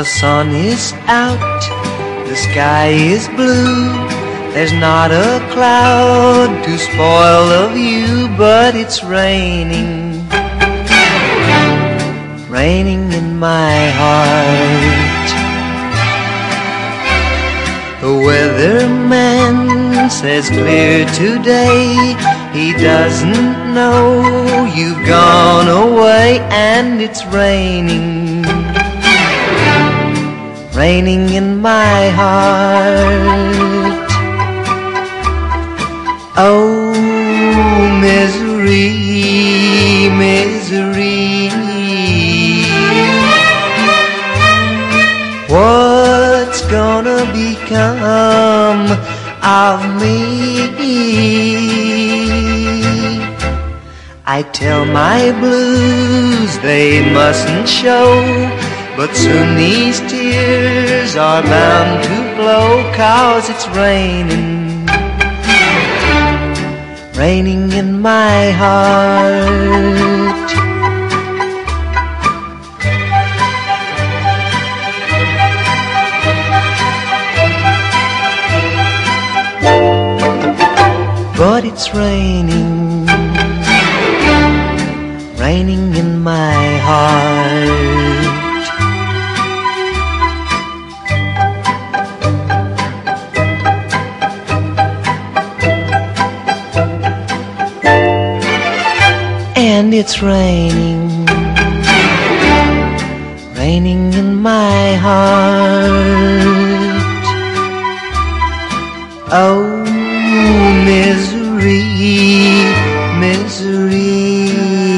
sun is out, the sky is blue. There's not a cloud to spoil the view, but it's raining, raining in my heart. The weatherman says clear today. He doesn't know you've gone away, and it's raining, raining in my heart. Oh, misery, misery, what's gonna become of me? I tell my blues they mustn't show, but soon these tears are bound to flow, 'cause it's raining, raining in my heart. But it's raining, raining in my heart. And it's raining, raining in my heart. Oh, misery, misery,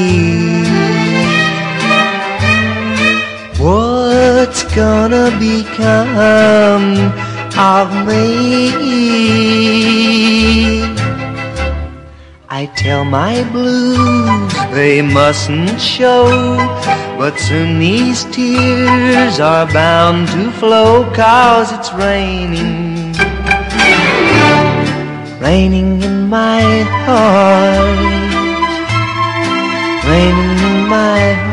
what's gonna become of me? I tell my blues they mustn't show, but soon these tears are bound to flow, 'cause it's raining, raining in my heart, raining in my heart.